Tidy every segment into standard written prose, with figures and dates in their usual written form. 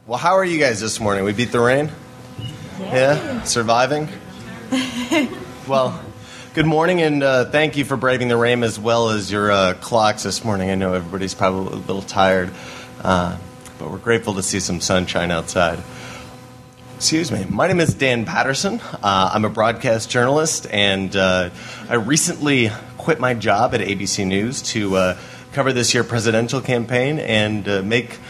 Well, how are you guys this morning? We beat the rain? Yeah? Surviving? Well, good morning, and thank you for braving the rain as well as your clocks this morning. I know everybody's probably a little tired, but we're grateful to see some sunshine outside. Excuse me. My name is Dan Patterson. I'm a broadcast journalist, and I recently quit my job at ABC News to cover this year's presidential campaign and make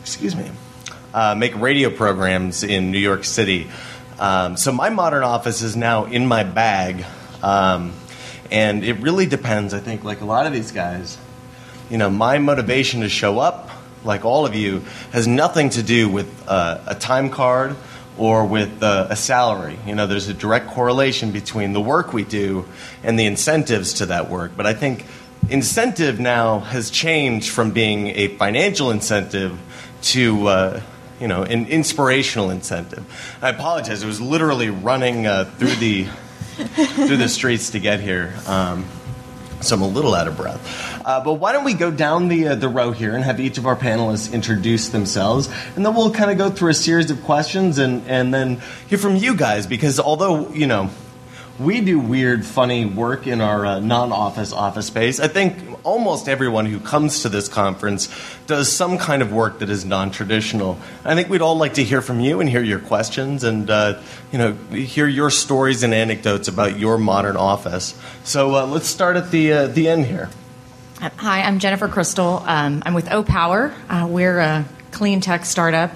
radio programs in New York City. So my modern office is now in my bag, and it really depends, I think, like a lot of these guys. You know, my motivation to show up, like all of you, has nothing to do with a time card or with a salary. You know, there's a direct correlation between the work we do and the incentives to that work. But I think incentive now has changed from being a financial incentive to an inspirational incentive. I apologize. I was literally running through the streets to get here, so I'm a little out of breath. But why don't we go down the row here and have each of our panelists introduce themselves, and then we'll kind of go through a series of questions and then hear from you guys, because although, we do weird, funny work in our non-office office space, I think almost everyone who comes to this conference does some kind of work that is non-traditional. I think we'd all like to hear from you and hear your questions and, hear your stories and anecdotes about your modern office. So let's start at the end here. Hi, I'm Jennifer Crystal. I'm with O-Power. We're a clean tech startup,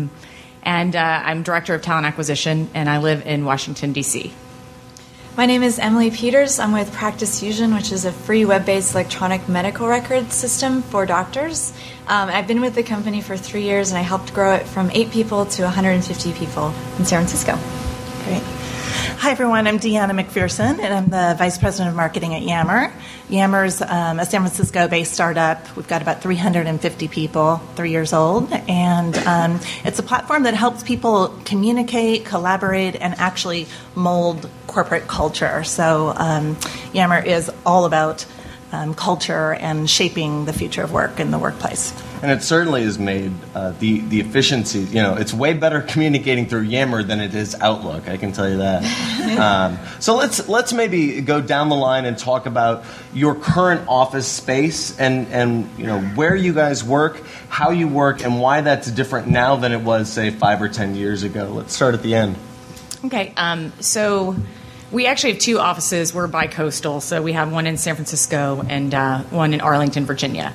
and I'm Director of Talent Acquisition, and I live in Washington, D.C. My name is Emily Peters. I'm with Practice Fusion, which is a free web-based electronic medical record system for doctors. I've been with the company for 3 years, and I helped grow it from 8 people to 150 people in San Francisco. Great. Hi, everyone. I'm Deanna McPherson, and I'm the Vice President of Marketing at Yammer. Yammer's a San Francisco-based startup. We've got about 350 people, 3 years old, and it's a platform that helps people communicate, collaborate, and actually mold corporate culture. So Yammer is all about culture and shaping the future of work in the workplace. And it certainly has made the efficiency, it's way better communicating through Yammer than it is Outlook, I can tell you that. So let's maybe go down the line and talk about your current office space and where you guys work, how you work, and why that's different now than it was, say, 5 or 10 years ago. Let's start at the end. Okay, so we actually have 2 offices. We're bi-coastal, so we have one in San Francisco and one in Arlington, Virginia.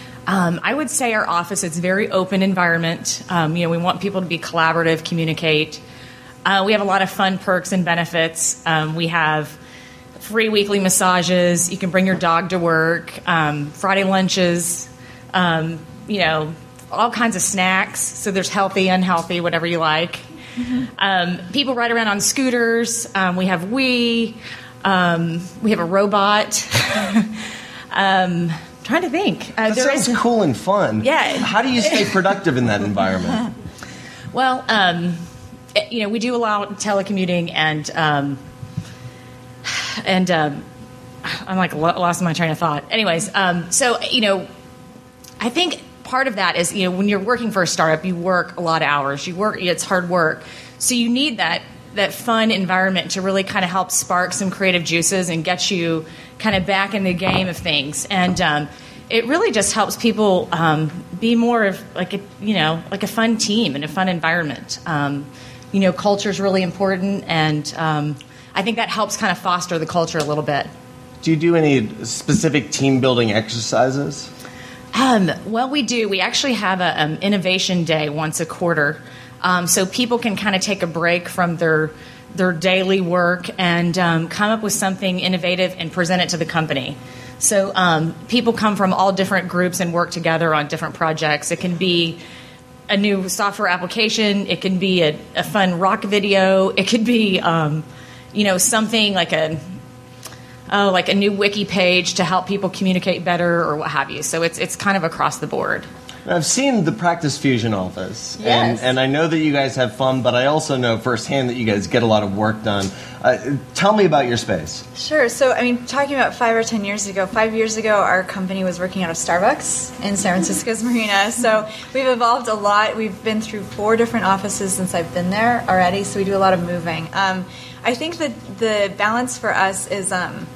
I would say our office is a very open environment. We want people to be collaborative, communicate. We have a lot of fun perks and benefits. We have free weekly massages. You can bring your dog to work. Friday lunches. All kinds of snacks. So there's healthy, unhealthy, whatever you like. Mm-hmm. People ride around on scooters. We have we have a robot. Trying to think. That sounds cool and fun. Yeah. How do you stay productive in that environment? Well, we do allow telecommuting, and I'm like lost my train of thought. Anyways, I think part of that is, when you're working for a startup, you work a lot of hours. It's hard work. So you need that fun environment to really kind of help spark some creative juices and get you kind of back in the game of things. And it really just helps people be more of like a fun team and a fun environment. Culture is really important, and I think that helps kind of foster the culture a little bit. Do you do any specific team building exercises? Well, we do. We actually have an innovation day once a quarter. So people can kind of take a break from their daily work and come up with something innovative and present it to the company. So people come from all different groups and work together on different projects. It can be a new software application. It can be a fun rock video. It could be something like a new wiki page to help people communicate better or what have you. So it's kind of across the board. I've seen the Practice Fusion office, Yes. and I know that you guys have fun, but I also know firsthand that you guys get a lot of work done. Tell me about your space. Sure. So, I mean, talking about 5 or 10 years ago, 5 years ago, our company was working out of Starbucks in San Francisco's Marina. So we've evolved a lot. We've been through 4 different offices since I've been there already, so we do a lot of moving. I think that the balance for us is,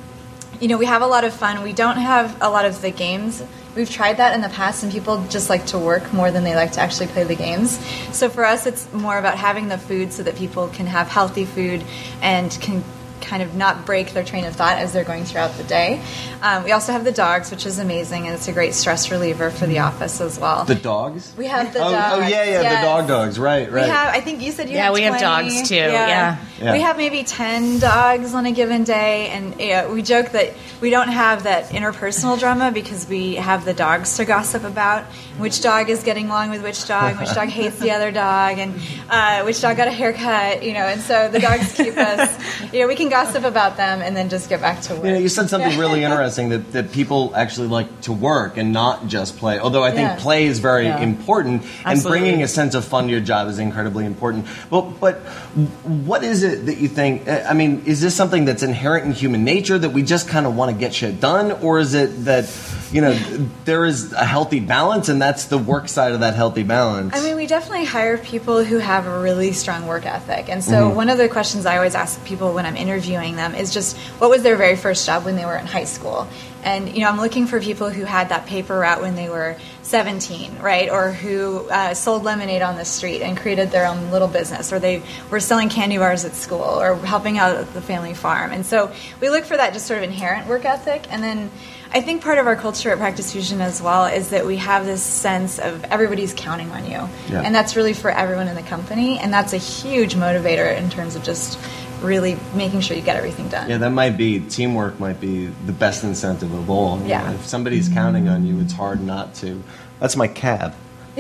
we have a lot of fun. We don't have a lot of the games. We've tried that in the past, and people just like to work more than they like to actually play the games. So for us, it's more about having the food so that people can have healthy food and can kind of not break their train of thought as they're going throughout the day. We also have the dogs, which is amazing, and it's a great stress reliever for the office as well. The dogs? We have the dogs. dogs. Oh, yeah, yes. the dogs, right. We have, I think you said you have 20. Yeah, we have dogs too, yeah. We have maybe 10 dogs on a given day, and we joke that we don't have that interpersonal drama because we have the dogs to gossip about. Which dog is getting along with which dog hates the other dog, and which dog got a haircut, and so the dogs keep us, we can gossip about them and then just get back to work. You said something really interesting, that people actually like to work and not just play, although I think play is very important, and bringing a sense of fun to your job is incredibly important. But what is it that you think, I mean, is this something that's inherent in human nature that we just kind of want to get shit done, or is it that there is a healthy balance, and that's the work side of that healthy balance? I mean, we definitely hire people who have a really strong work ethic. And so one of the questions I always ask people when I'm interviewing them is just, what was their very first job when they were in high school? And, I'm looking for people who had that paper route when they were 17, right? Or who sold lemonade on the street and created their own little business, or they were selling candy bars at school, or helping out at the family farm. And so we look for that just sort of inherent work ethic. And then I think part of our culture at Practice Fusion as well is that we have this sense of everybody's counting on you. Yeah. And that's really for everyone in the company. And that's a huge motivator in terms of just really making sure you get everything done. Yeah, teamwork might be the best incentive of all. Yeah. If somebody's counting on you, it's hard not to. That's my cab.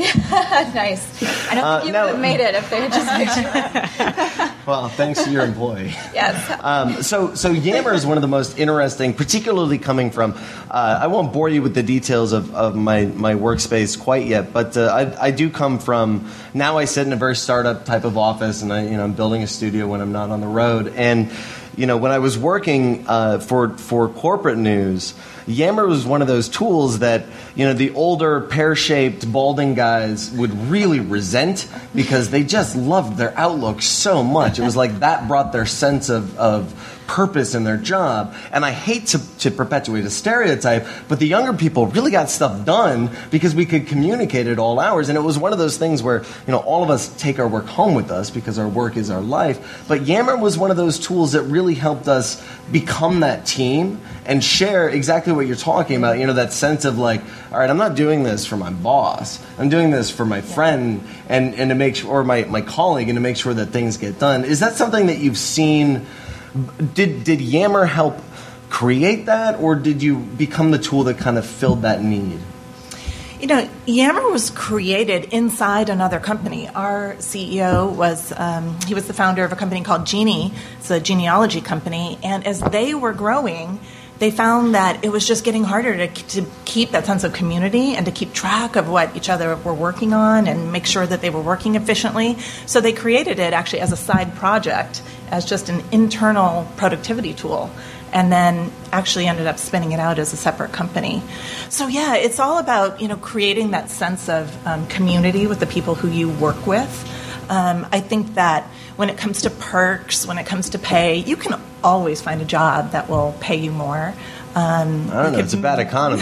Nice. I don't think you would have made it if they had just picked you. Well, thanks to your employee. Yes. So Yammer is one of the most interesting, particularly coming from, I won't bore you with the details of my workspace quite yet, but I do come from, now I sit in a very startup type of office, and I'm building a studio when I'm not on the road. And when I was working for corporate news, Yammer was one of those tools that the older pear-shaped balding guys would really resent because they just loved their Outlook so much. It was like that brought their sense of purpose in their job. And I hate to perpetuate a stereotype, but the younger people really got stuff done because we could communicate at all hours. And it was one of those things where all of us take our work home with us because our work is our life. But Yammer was one of those tools that really helped us become that team and share exactly what you're talking about, that sense of like, all right, I'm not doing this for my boss. I'm doing this for my friend and to make sure, or my colleague, and to make sure that things get done. Is that something that you've seen? Did Yammer help create that, or did you become the tool that kind of filled that need? Yammer was created inside another company. Our CEO was the founder of a company called Genie. It's a genealogy company. And as they were growing, they found that it was just getting harder to keep that sense of community and to keep track of what each other were working on and make sure that they were working efficiently. So they created it actually as a side project, as just an internal productivity tool, and then actually ended up spinning it out as a separate company. So yeah, it's all about creating that sense of community with the people who you work with. I think that when it comes to perks, when it comes to pay, you can always find a job that will pay you more. I don't know. It's a bad economy.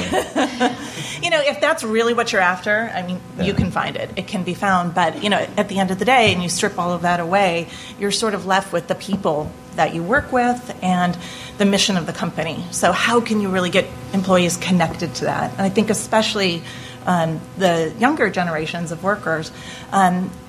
If that's really what you're after, you can find it. It can be found. But, at the end of the day, and you strip all of that away, you're sort of left with the people that you work with and the mission of the company. So how can you really get employees connected to that? And I think especially the younger generations of workers,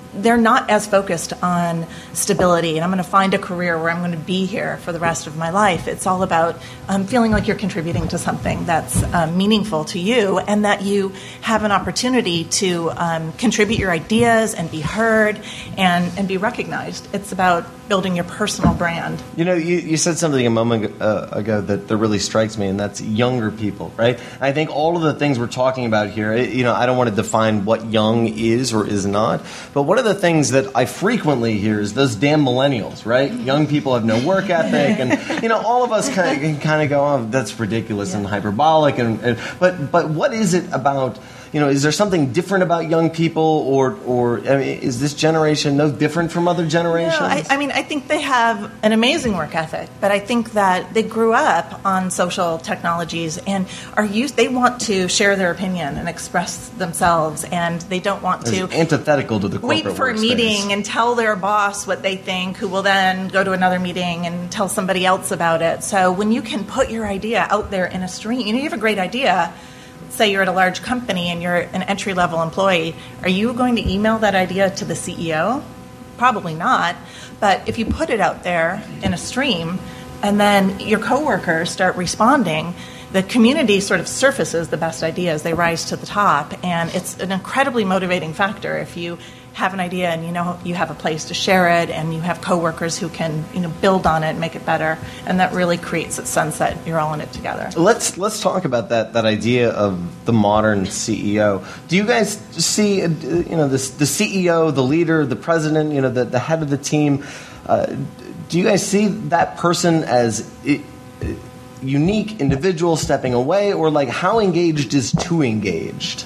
they're not as focused on stability and I'm going to find a career where I'm going to be here for the rest of my life. It's all about feeling like you're contributing to something that's meaningful to you and that you have an opportunity to contribute your ideas and be heard and be recognized. It's about building your personal brand. You said something a moment ago that really strikes me, and that's younger people, right? I think all of the things we're talking about here, I don't want to define what young is or is not, but one of the things that I frequently hear is those damn millennials, right? Young people have no work ethic, and all of us kind of go, oh, that's ridiculous and hyperbolic, but what is it about? Is there something different about young people, or is this generation no different from other generations? No, I think they have an amazing work ethic, but I think that they grew up on social technologies and they want to share their opinion and express themselves, and they don't want to antithetical to the corporate wait for a meeting and tell their boss what they think, who will then go to another meeting and tell somebody else about it. So when you can put your idea out there in a stream, you have a great idea. Say you're at a large company and you're an entry-level employee, are you going to email that idea to the CEO? Probably not. But if you put it out there in a stream and then your coworkers start responding, the community sort of surfaces the best ideas. They rise to the top. And it's an incredibly motivating factor if you have an idea and you have a place to share it and you have coworkers who can build on it and make it better, and that really creates a sense that you're all in it together. Let's talk about that idea of the modern CEO. Do you guys see the CEO, the leader, the president, the head of the team? Do you guys see that person as unique individual stepping away, or like how engaged is too engaged?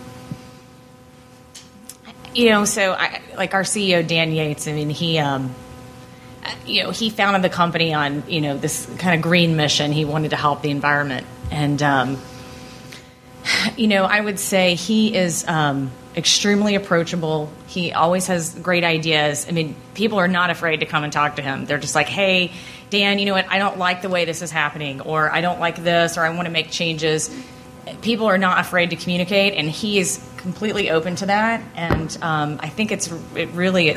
So our CEO, Dan Yates, he founded the company on, this kind of green mission. He wanted to help the environment. And, I would say he is extremely approachable. He always has great ideas. People are not afraid to come and talk to him. They're just like, hey, Dan, you know what? I don't like the way this is happening, or I don't like this, or I want to make changes. People are not afraid to communicate, and he is completely open to that. And I think it's really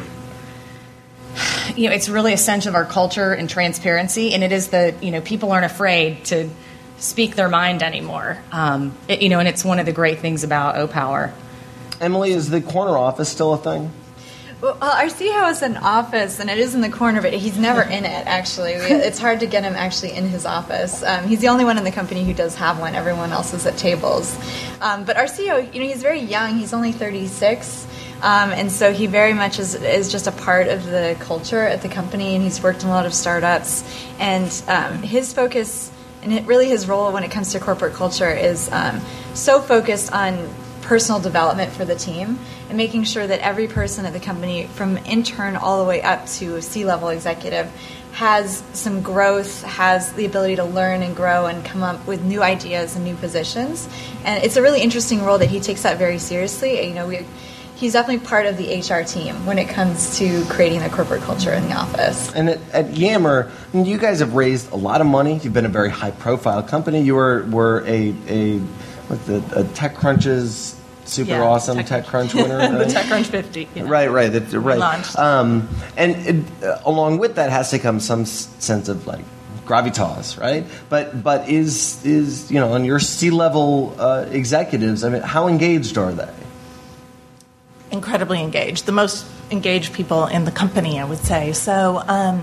a sense of our culture and transparency. And it is people aren't afraid to speak their mind anymore. And it's one of the great things about OPower. Emily, is the corner office still a thing? Well, our CEO has an office, and it is in the corner, but he's never in it, actually. It's hard to get him actually in his office. He's the only one in the company who does have one. Everyone else is at tables. But our CEO, he's very young. He's only 36. And so he very much is just a part of the culture at the company, and he's worked in a lot of startups. And his focus, and really his role when it comes to corporate culture, is so focused on personal development for the team and making sure that every person at the company, from intern all the way up to C-level executive, has some growth, has the ability to learn and grow and come up with new ideas and new positions. And it's a really interesting role that he takes that very seriously. He's definitely part of the HR team when it comes to creating the corporate culture in the office. And at Yammer, you guys have raised a lot of money. You've been a very high-profile company. You were a TechCrunch's super awesome TechCrunch winner, right? The TechCrunch 50. Right. Right. Launched. And along with that has to come some sense of like gravitas, right? But is on your C-level executives, how engaged are they? Incredibly engaged. The most engaged people in the company, I would say. So,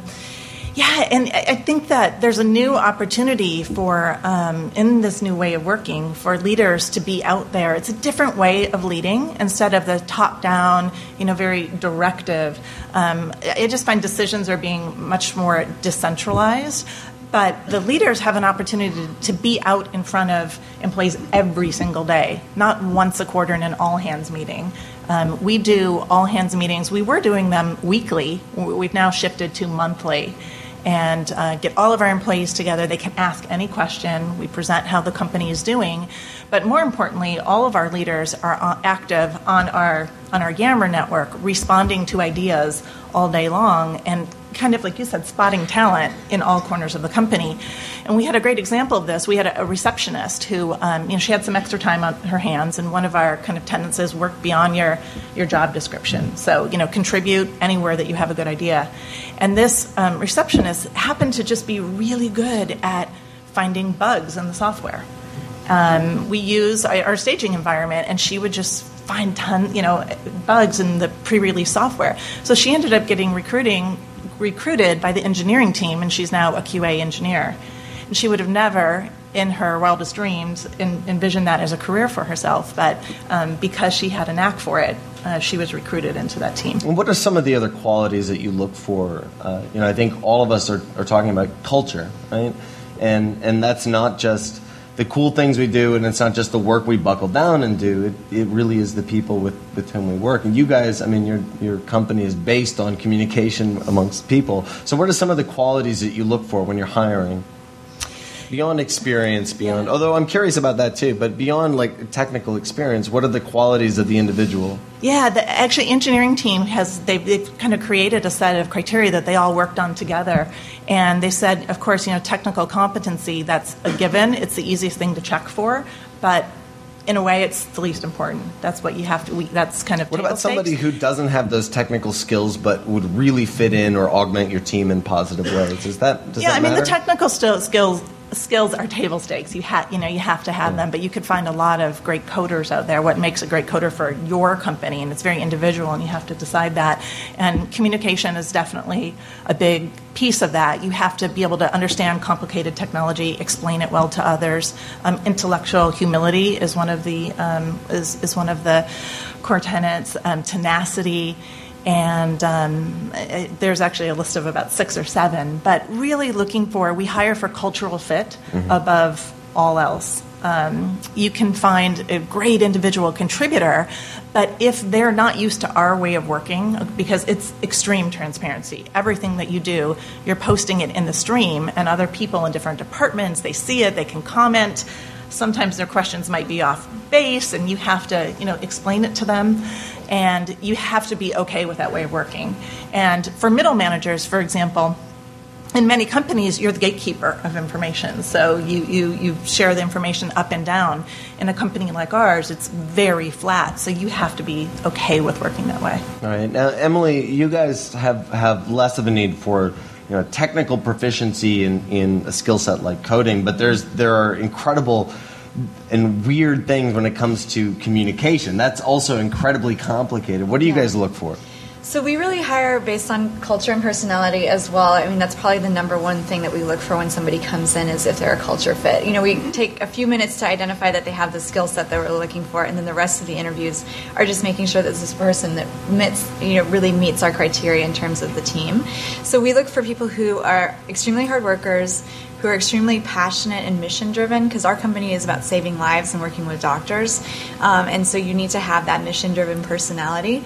and I think that there's a new opportunity for, in this new way of working, for leaders to be out there. It's a different way of leading instead of the top-down, very directive. I just find decisions are being much more decentralized. But the leaders have an opportunity to be out in front of employees every single day, not once a quarter in an all-hands meeting. We do all-hands meetings. We were doing them weekly. We've now shifted to monthly. And get all of our employees together. They can ask any question. We present how the company is doing. But more importantly, all of our leaders are active on our Yammer network, responding to ideas all day long. And kind of like you said, spotting talent in all corners of the company. And we had a great example of this. We had a receptionist who, she had some extra time on her hands, and one of our kind of tenets is work beyond your job description. So, contribute anywhere that you have a good idea. And this receptionist happened to just be really good at finding bugs in the software. We use our staging environment, and she would just find bugs in the pre-release software. So she ended up getting recruited by the engineering team, and she's now a QA engineer. And she would have never, in her wildest dreams, envisioned that as a career for herself. But because she had a knack for it, she was recruited into that team. And what are some of the other qualities that you look for? I think all of us are talking about culture, right? And that's not just the cool things we do, and it's not just the work we buckle down and do. It really is the people with whom we work. And you guys, your company is based on communication amongst people. So what are some of the qualities that you look for when you're hiring? Beyond experience, although I'm curious about that too, but beyond like technical experience, what are the qualities of the individual? Yeah, the engineering team they've kind of created a set of criteria that they all worked on together. And they said, of course, technical competency, that's a given. It's the easiest thing to check for, but in a way, it's the least important. That's what you have to. That's kind of. What about somebody who doesn't have those technical skills but would really fit in or augment your team in positive ways? Does that matter? The technical skills are table stakes. You have to have them, but you could find a lot of great coders out there. What makes a great coder for your company, and it's very individual, and you have to decide that. And communication is definitely a big piece of that. You have to be able to understand complicated technology, explain it well to others. Intellectual humility is one of the core tenets. Tenacity. And there's actually a list of about 6 or 7. But really we hire for cultural fit above all else. You can find a great individual contributor, but if they're not used to our way of working, because it's extreme transparency. Everything that you do, you're posting it in the stream, and other people in different departments, they see it, they can comment. Sometimes their questions might be off base, and you have to, explain it to them. And you have to be okay with that way of working. And for middle managers, for example, in many companies, you're the gatekeeper of information. So you share the information up and down. In a company like ours, it's very flat. So you have to be okay with working that way. All right. Now, Emily, you guys have less of a need for technical proficiency in a skill set like coding, but there are incredible and weird things when it comes to communication. That's also incredibly complicated. What do you guys look for? So we really hire based on culture and personality as well. That's probably the number one thing that we look for when somebody comes in, is if they're a culture fit. We take a few minutes to identify that they have the skill set that we're looking for, and then the rest of the interviews are just making sure that this person that really meets our criteria in terms of the team. So we look for people who are extremely hard workers, who are extremely passionate and mission-driven, because our company is about saving lives and working with doctors. And so you need to have that mission-driven personality.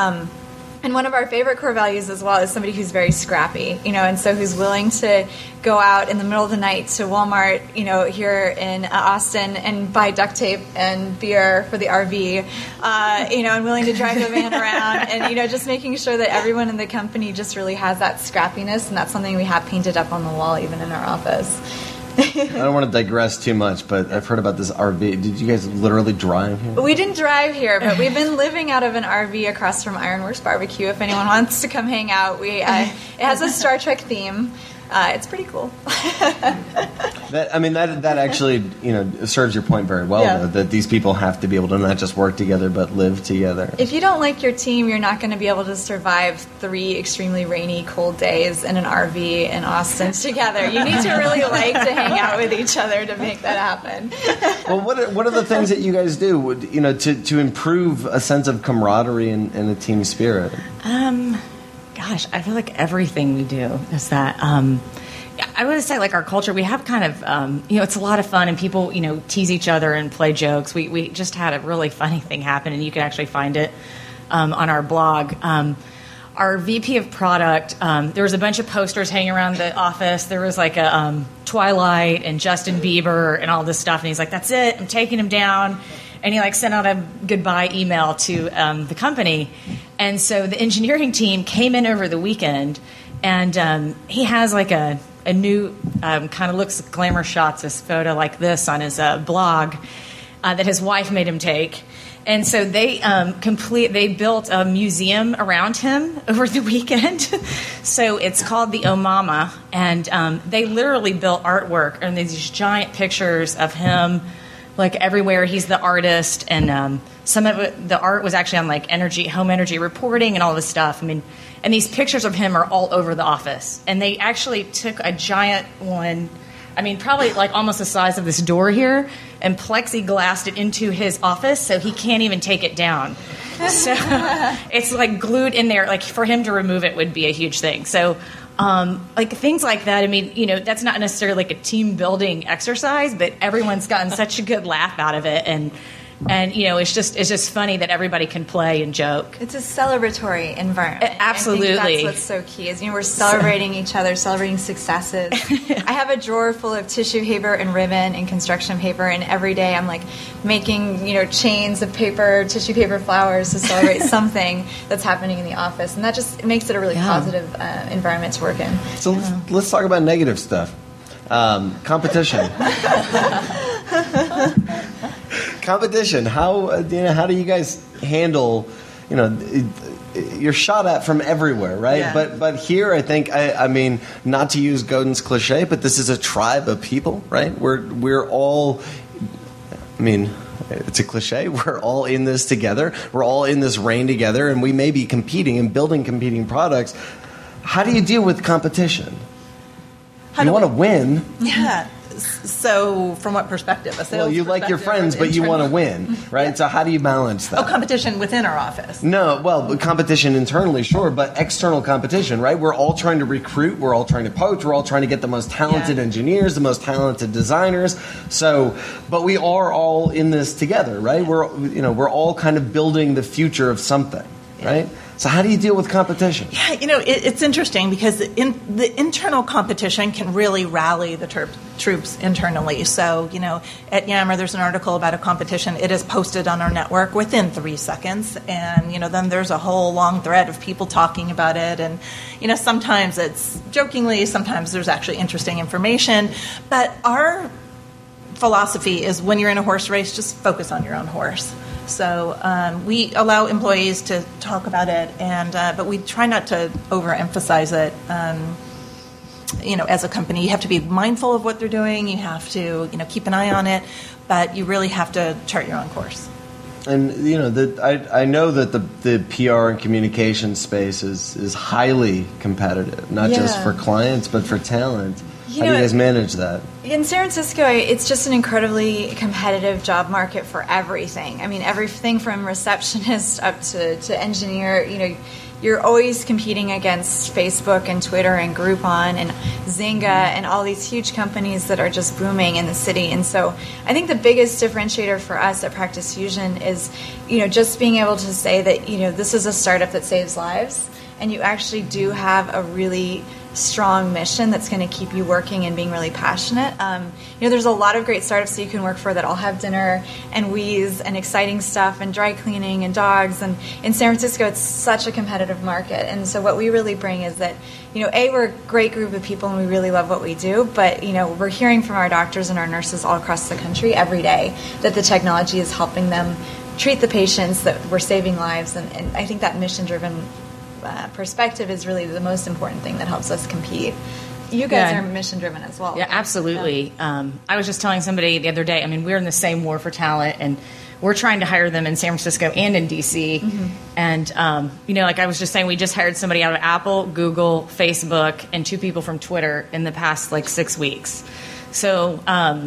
And one of our favorite core values as well is somebody who's very scrappy, and so who's willing to go out in the middle of the night to Walmart, here in Austin, and buy duct tape and beer for the RV, and willing to drive the van around, and, just making sure that everyone in the company just really has that scrappiness, and that's something we have painted up on the wall even in our office. I don't want to digress too much, but I've heard about this RV. Did you guys literally drive here? We didn't drive here, but we've been living out of an RV across from Ironworks Barbecue. If anyone wants to come hang out, it has a Star Trek theme. It's pretty cool. That actually serves your point very well, though, that these people have to be able to not just work together but live together. If you don't like your team, you're not going to be able to survive 3 extremely rainy, cold days in an RV in Austin together. You need to really like to hang out with each other to make that happen. Well, what are the things that you guys do, to improve a sense of camaraderie and a team spirit? Gosh, I feel like everything we do is that. I would say, like, our culture, we have kind of, it's a lot of fun, and people, tease each other and play jokes. We just had a really funny thing happen, and you can actually find it on our blog. Our VP of product, there was a bunch of posters hanging around the office. There was like a Twilight and Justin Bieber and all this stuff, and he's like, "That's it, I'm taking him down." And he sent out a goodbye email to the company. And so the engineering team came in over the weekend And he has like a new kind of looks glamour shots, this photo like this on his blog that his wife made him take. And so they built a museum around him over the weekend. So it's called the Omama, and they literally built artwork and these giant pictures of him, like everywhere. He's the artist, and some of it, the art was actually on like home energy reporting and all this stuff. I mean, and these pictures of him are all over the office. And they actually took a giant one, I mean, probably like almost the size of this door here, and plexiglassed it into his office so he can't even take it down. So it's like glued in there. Like for him to remove it would be a huge thing. So like things like that, I mean, you know, that's not necessarily like a team building exercise, but everyone's gotten such a good laugh out of it. And you know, it's just funny that everybody can play and joke. It's a celebratory environment. Absolutely. I think that's what's so key is, you know, we're celebrating each other, celebrating successes. I have a drawer full of tissue paper and ribbon and construction paper, and every day I'm like making, you know, chains of paper, tissue paper flowers to celebrate something that's happening in the office, and that just makes it a really positive environment to work in. So let's talk about negative stuff. Competition. Competition. How do you guys handle? You know, you're shot at from everywhere, right? Yeah. But here, I think, I mean, not to use Godin's cliche, but this is a tribe of people, right? We're all. I mean, it's a cliche. We're all in this together. We're all in this rain together, and we may be competing and building competing products. How do you deal with competition? You want to win. Yeah. So, from what perspective? A sales Well, you like your friends, but you want to win, right? Yeah. So how do you balance that? Oh, competition within our office. No, well, competition internally, sure, but external competition, right? We're all trying to recruit, we're all trying to poach, we're all trying to get the most talented engineers, the most talented designers. So, but we are all in this together, right? We're all kind of building the future of something, right? So how do you deal with competition? Yeah, you know, it's interesting because the internal competition can really rally the troops internally. So, you know, at Yammer, there's an article about a competition. It is posted on our network within 3 seconds. And, you know, then there's a whole long thread of people talking about it. And, you know, sometimes it's jokingly, sometimes there's actually interesting information. But our philosophy is when you're in a horse race, just focus on your own horse. So we allow employees to talk about it, but we try not to overemphasize it. You know, as a company, you have to be mindful of what they're doing. You have to, you know, keep an eye on it, but you really have to chart your own course. And you know, I know that the PR and communication space is highly competitive, not just for clients but for talent. How do you guys manage that? In San Francisco, it's just an incredibly competitive job market for everything. I mean, everything from receptionist up to engineer. You know, you're always competing against Facebook and Twitter and Groupon and Zynga and all these huge companies that are just booming in the city. And so I think the biggest differentiator for us at Practice Fusion is, you know, just being able to say that, you know, this is a startup that saves lives, and you actually do have a really strong mission that's going to keep you working and being really passionate. You know, there's a lot of great startups that you can work for that all have dinner and wheeze and exciting stuff and dry cleaning and dogs. And in San Francisco, it's such a competitive market. And so what we really bring is that, you know, we're a great group of people and we really love what we do. But, you know, we're hearing from our doctors and our nurses all across the country every day that the technology is helping them treat the patients, that we're saving lives. And I think that mission-driven perspective is really the most important thing that helps us compete. You guys are mission driven as well. Yeah, absolutely. I was just telling somebody the other day, I mean, we're in the same war for talent, and we're trying to hire them in San Francisco and in DC. Mm-hmm. And, you know, like I was just saying, we just hired somebody out of Apple, Google, Facebook, and 2 people from Twitter in the past, 6 weeks. So,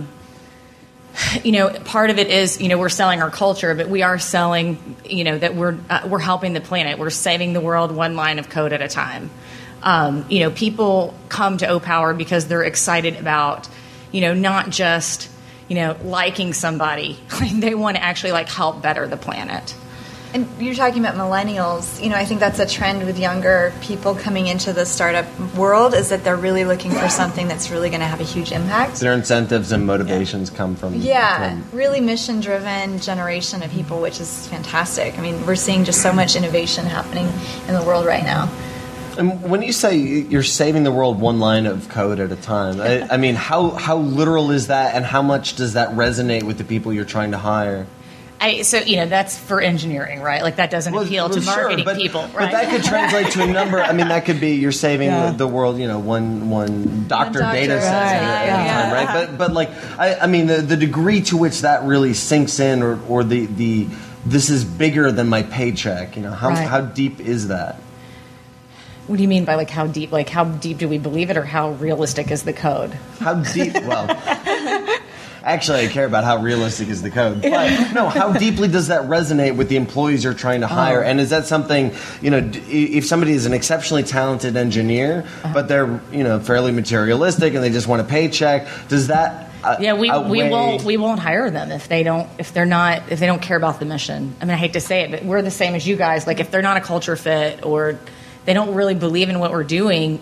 you know, part of it is, you know, we're selling our culture, but we are selling, you know, that we're helping the planet. We're saving the world one line of code at a time. You know, people come to O-Power because they're excited about, you know, not just, you know, liking somebody. They want to actually help better the planet. And you're talking about millennials. You know, I think that's a trend with younger people coming into the startup world, is that they're really looking for something that's really going to have a huge impact. Their incentives and motivations come from... really mission-driven generation of people, which is fantastic. I mean, we're seeing just so much innovation happening in the world right now. And when you say you're saving the world one line of code at a time, I mean, how literal is that, and how much does that resonate with the people you're trying to hire? So that's for engineering, right? Like that doesn't appeal to marketing people, right? But that could translate to a number. I mean, that could be you're saving the world, one doctor data set at a time, right? But like, I mean, the degree to which that really sinks in, or the this is bigger than my paycheck. How deep is that? What do you mean by like how deep? Like how deep do we believe it, or how realistic is the code? How deep? Well. Actually, I care about how realistic is the code. But, no, how deeply does that resonate with the employees you're trying to hire? And is that something, if somebody is an exceptionally talented engineer, but they're, fairly materialistic and they just want a paycheck, does that we won't hire them if they don't care about the mission. I mean, I hate to say it, but we're the same as you guys. Like if they're not a culture fit or they don't really believe in what we're doing,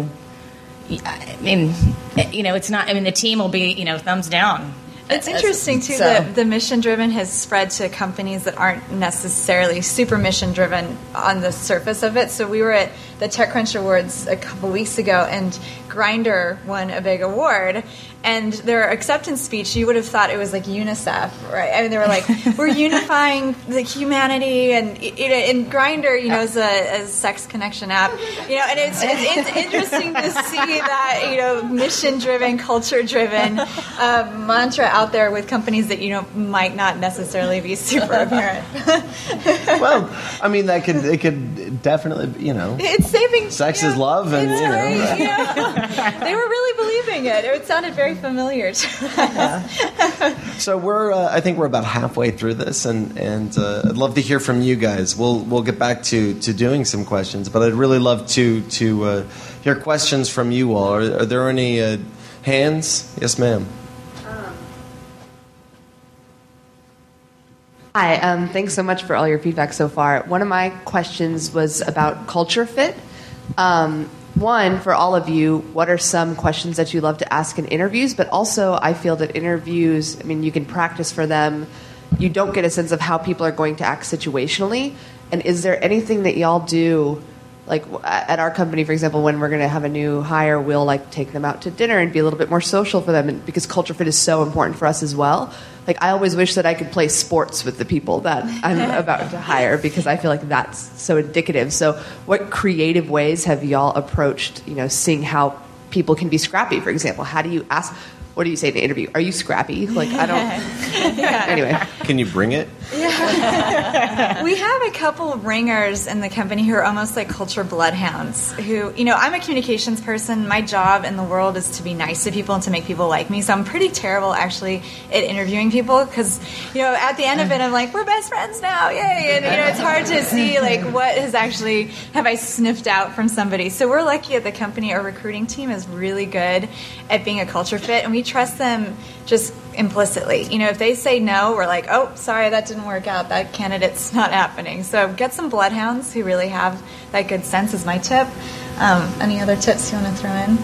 I mean, it's not. I mean, the team will be, thumbs down. It's interesting too that the mission driven has spread to companies that aren't necessarily super mission driven on the surface of it. So we were at the TechCrunch Awards a couple weeks ago, and Grindr won a big award. And their acceptance speech, you would have thought it was like UNICEF, right? I mean, they were like, "We're unifying the humanity," and Grindr, is a sex connection app, And it's interesting to see that mission-driven, culture-driven mantra out there with companies that might not necessarily be super apparent. Well, I mean, it could definitely, it's saving. Sex is love, and right, they were really believing it. It sounded very familiar to us. So I think we're about halfway through this, and I'd love to hear from you guys. We'll get back to doing some questions, but I'd really love to hear questions from you all. Are there any hands? Yes, ma'am. Hi, thanks so much for all your feedback so far. One of my questions was about culture fit. One, for all of you, what are some questions that you love to ask in interviews? But also, I feel that interviews, you can practice for them. You don't get a sense of how people are going to act situationally. And is there anything that y'all do, like at our company, for example, when we're going to have a new hire, we'll take them out to dinner and be a little bit more social for them, and because culture fit is so important for us as well. I always wish that I could play sports with the people that I'm about to hire, because I feel like that's so indicative. So what creative ways have y'all approached, seeing how people can be scrappy, for example? How do you ask, what do you say in the interview? Are you scrappy? I don't... Anyway. Can you bring it? Yeah. We have a couple ringers in the company who are almost like culture bloodhounds who, I'm a communications person. My job in the world is to be nice to people and to make people like me. So I'm pretty terrible, actually, at interviewing people because, at the end of it, I'm like, we're best friends now. Yay. And, it's hard to see, what have I sniffed out from somebody. So we're lucky at the company. Our recruiting team is really good at being a culture fit, and we trust them just implicitly. If they say no, we're like, oh, sorry, that didn't work out. That candidate's not happening. So get some bloodhounds who really have that good sense is my tip. Any other tips you want to throw in?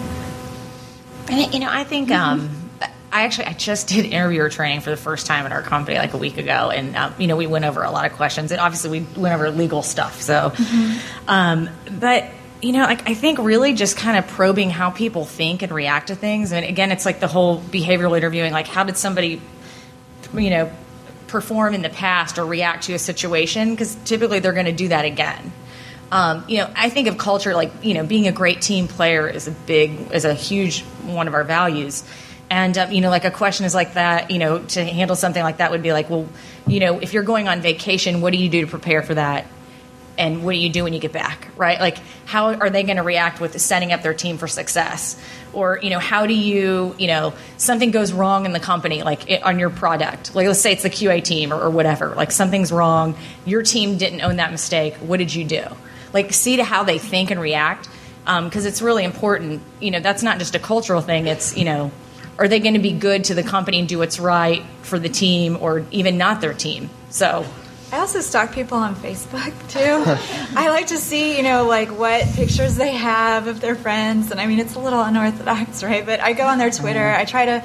I think I just did interviewer training for the first time at our company a week ago, and we went over a lot of questions, and obviously we went over legal stuff. So, but I think really just kind of probing how people think and react to things. And again, it's the whole behavioral interviewing, how did somebody, perform in the past or react to a situation? Because typically they're going to do that again. I think of culture being a great team player is a huge one of our values. And, a question is like that, to handle something like that would be if you're going on vacation, what do you do to prepare for that? And what do you do when you get back, right? How are they going to react with setting up their team for success? Or, how do you, something goes wrong in the company, on your product. Let's say it's the QA team or whatever. Something's wrong. Your team didn't own that mistake. What did you do? See to how they think and react. Because it's really important. That's not just a cultural thing. It's, are they going to be good to the company and do what's right for the team or even not their team? So... I also stalk people on Facebook, too. I like to see, what pictures they have of their friends. And, it's a little unorthodox, right? But I go on their Twitter. I try to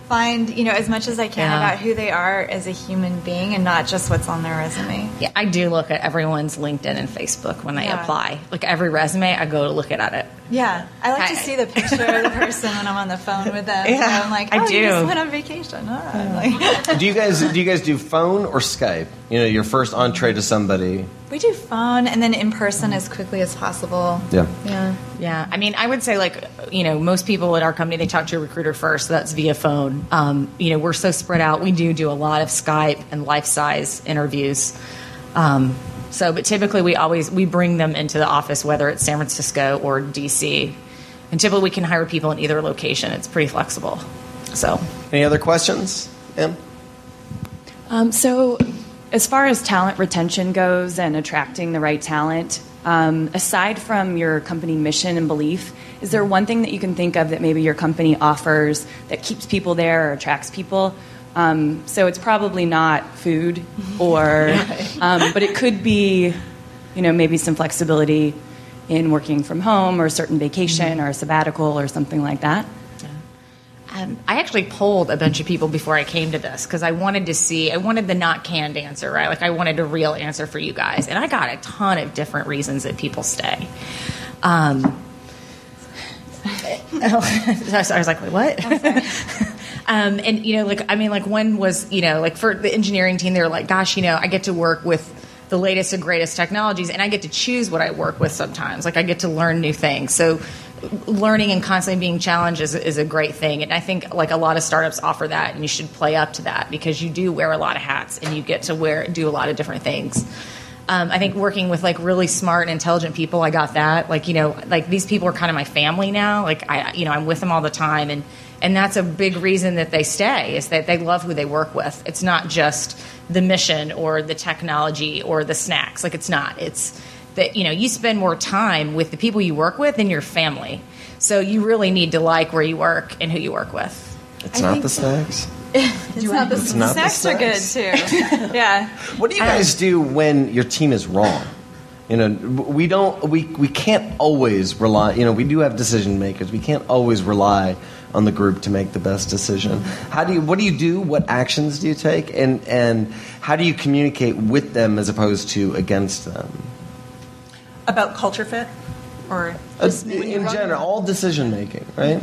find, as much as I can about who they are as a human being and not just what's on their resume. Yeah, I do look at everyone's LinkedIn and Facebook when they apply. Like every resume, I go to look at it. Yeah, I like to see the picture of the person when I'm on the phone with them. Yeah, so I'm like, I do. You just went on vacation. Do you guys do phone or Skype? Your first entree to somebody. We do phone and then in person as quickly as possible. Yeah. Yeah. I mean, I would say most people at our company, they talk to a recruiter first. So that's via phone. We're so spread out. We do a lot of Skype and life-size interviews. But typically we bring them into the office, whether it's San Francisco or DC. And typically we can hire people in either location. It's pretty flexible. So, any other questions, Em? So as far as talent retention goes and attracting the right talent, aside from your company mission and belief, is there one thing that you can think of that maybe your company offers that keeps people there or attracts people? So it's probably not food but it could be, maybe some flexibility in working from home or a certain vacation or a sabbatical or something like that. I actually polled a bunch of people before I came to this because I wanted the not canned answer, right? Like I wanted a real answer for you guys. And I got a ton of different reasons that people stay. I was like, wait, what? One was, for the engineering team, they were like, gosh, I get to work with the latest and greatest technologies and I get to choose what I work with sometimes. Like I get to learn new things. So learning and constantly being challenged is a great thing. And I think like a lot of startups offer that and you should play up to that because you do wear a lot of hats and you get to do a lot of different things. I think working with like really smart and intelligent people, I got that. Like these people are kind of my family now. Like I'm with them all the time and that's a big reason that they stay is that they love who they work with. It's not just the mission or the technology or the snacks. Like it's not. It's that, you spend more time with the people you work with than your family. So you really need to like where you work and who you work with. It's not the snacks. The snacks are good too. Yeah. What do you guys do when your team is wrong? We can't always rely. We do have decision makers. We can't always rely on the group to make the best decision. What do you do? What actions do you take? And how do you communicate with them as opposed to against them? About culture fit, or in general, all decision making, right?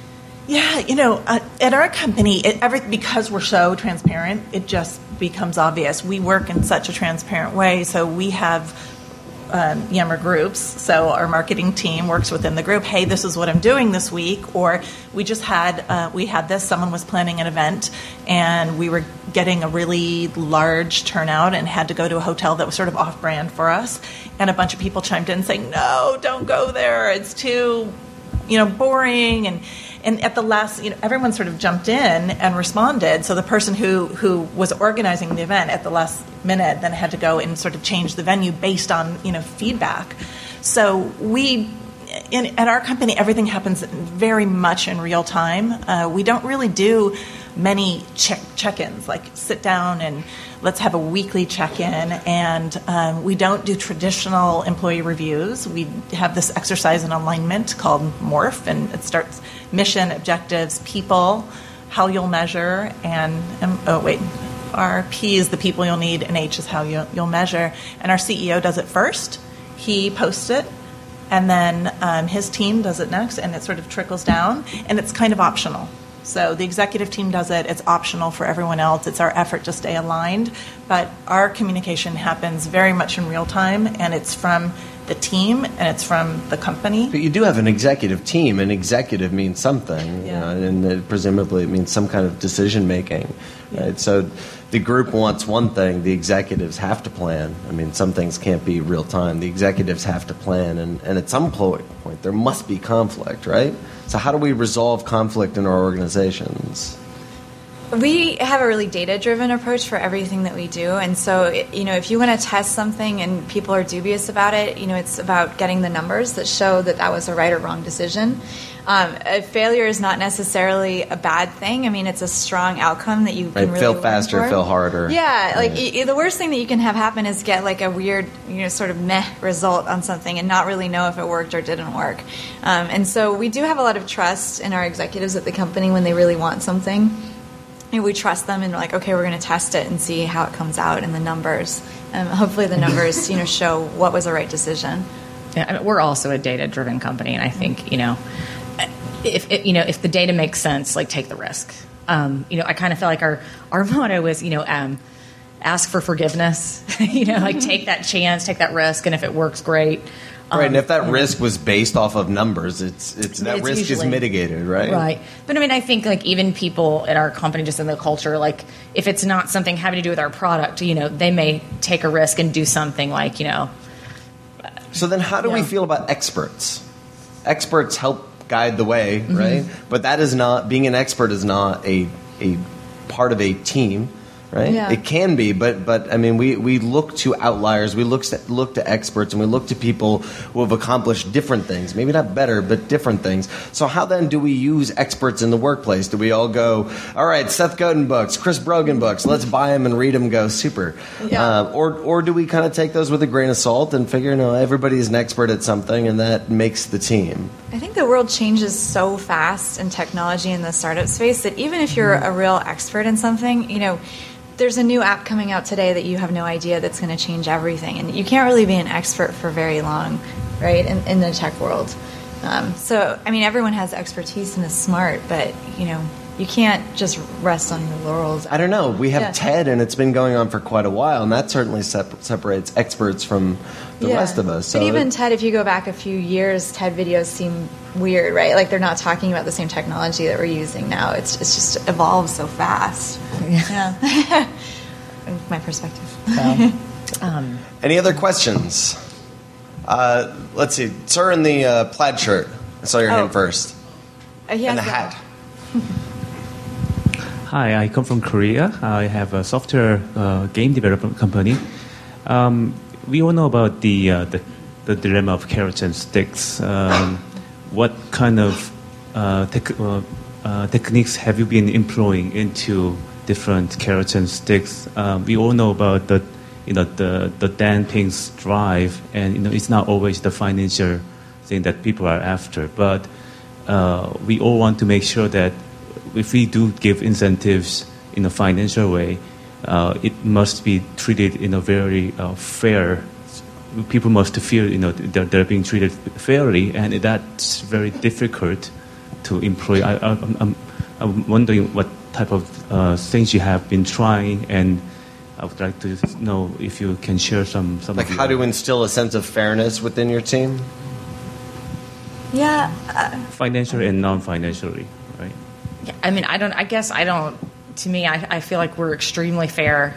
Yeah, at our company, because we're so transparent, it just becomes obvious. We work in such a transparent way, so we have Yammer groups. So our marketing team works within the group. Hey, this is what I'm doing this week. Or we just had this. Someone was planning an event, and we were getting a really large turnout, and had to go to a hotel that was sort of off-brand for us. And a bunch of people chimed in saying, "No, don't go there. It's too, boring." And at the last, everyone sort of jumped in and responded. So the person who was organizing the event at the last minute then had to go and sort of change the venue based on, feedback. So at our company, everything happens very much in real time. We don't really do many check-ins, like sit down and let's have a weekly check-in. And we don't do traditional employee reviews. We have this exercise in alignment called MORPH, and it starts mission, objectives, people, how you'll measure, and our P is the people you'll need, and H is how you'll measure. And our CEO does it first. He posts it, and then his team does it next, and it sort of trickles down, and it's kind of optional. So the executive team does it. It's optional for everyone else. It's our effort to stay aligned. But our communication happens very much in real time, and it's from the team and it's from the company. But you do have an executive team, and executive means something, Yeah. and presumably it means some kind of decision making. Right? So the group wants one thing, the executives have to plan. I mean, some things can't be real time. The executives have to plan, and at some point there must be conflict, right? So how do we resolve conflict in our organizations? We have a really data-driven approach for everything that we do. And so, if you want to test something and people are dubious about it, it's about getting the numbers that show that was a right or wrong decision. A failure is not necessarily a bad thing. I mean, it's a strong outcome that you can really fail faster, learn for. fail harder. Yeah, the worst thing that you can have happen is get like a weird, sort of meh result on something and not really know if it worked or didn't work. And so we do have a lot of trust in our executives at the company when they really want something. we trust them and we're like, okay, we're going to test it and see how it comes out in the numbers. Hopefully the numbers, show what was the right decision. Yeah, I mean, we're also a data-driven company, and I think if the data makes sense, like take the risk. I kind of feel like our motto is ask for forgiveness. Like take that chance, take that risk, and if it works, great. Right, and if that risk was based off of numbers, it's that risk usually, is mitigated, right? Right. But I mean, I think like even people at our company, just in the culture, like if it's not something having to do with our product, they may take a risk and do something like, So then how do we feel about experts? Experts help guide the way, right? But that is not, being an expert is not a part of a team. Right? Yeah. It can be, but I mean, we look to outliers, we look to experts, and we look to people who have accomplished different things. Maybe not better, but different things. So how then do we use experts in the workplace? Do we all go, all right, Seth Godin books, Chris Brogan books, let's buy them and read them, go super? Yeah. Or do we kind of take those with a grain of salt and figure, no, everybody's an expert at something, and that makes the team? I think the world changes so fast in technology in the startup space that even if you're a real expert in something, there's a new app coming out today that you have no idea that's going to change everything. And you can't really be an expert for very long, right, in the tech world. So, I mean, everyone has expertise and is smart, but, you can't just rest on your laurels. I don't know. We have TED, and it's been going on for quite a while, and that certainly separates experts from the rest of us. So but even TED, if you go back a few years, TED videos seem weird, right? Like they're not talking about the same technology that we're using now. It's just evolved so fast. Yeah. My perspective. Any other questions? Let's see. Sir in the plaid shirt. I saw your hand first. And the hat. Hi, I come from Korea. I have a software game development company. We all know about the dilemma of carrots and sticks. What kind of techniques have you been employing into different carrots and sticks? We all know about the Dan Pink's drive, and it's not always the financial thing that people are after. But we all want to make sure that if we do give incentives in a financial way, it must be treated in a very fair. People must feel they're being treated fairly, and that's very difficult to employ. I'm wondering what type of things you have been trying, and I would like to know if you can share some. Like how to instill a sense of fairness within your team. Yeah. Financially and non-financially, right? Yeah, I mean, I guess I don't. To me, I feel like we're extremely fair.